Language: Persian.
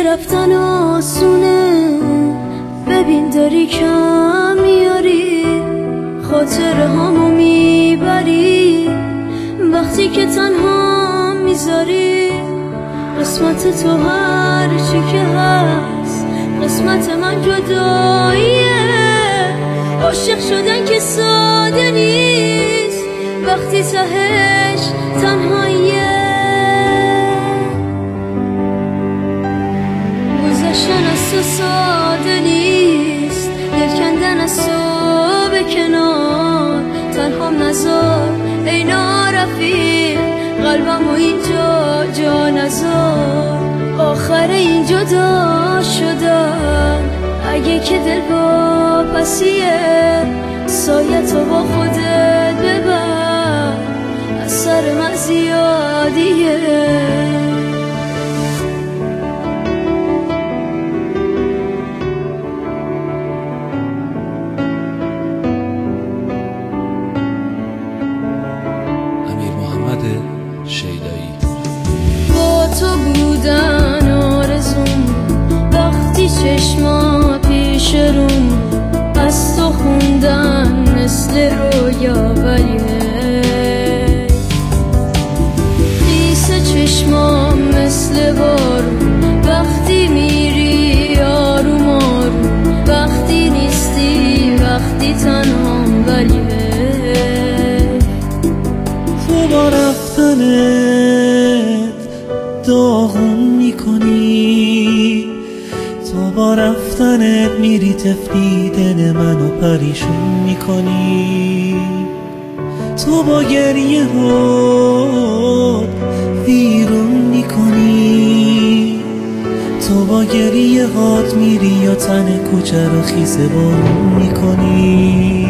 رفتن آسونه، ببین داری کم میاری، خاطره هامو میبری وقتی که تنها میذاری. قسمت تو هر چی که هست، قسمت من جداییه. عاشق شدن که ساده نیست وقتی تهش تنهاییه. گذشتن از تو ساده نیست، دل کندن از تو به کنار. تنهام نذار ای نارفیق، قلبمو اینجا جا نذار. آخر این جدا شدن اگه که دل واپسیه، سایه تو با خودت ببر، از سر من زیادیه. با تو بودن آرزوم، وقتی چشما پیش روم، از تو خوندن مثل رویا ولیه. خیس چشمام مثل بارون، وقتی میری آروم آروم، وقتی نیستی وقتی تنهام ولیه. تو با رفتنت داغون میکنی، تو با رفتنت میری تفلی دل منو پریشون میکنی. تو با گریه هات ویرون میکنی، تو با گریه هات میری یا تن کوچه رو خیس بارون میکنی.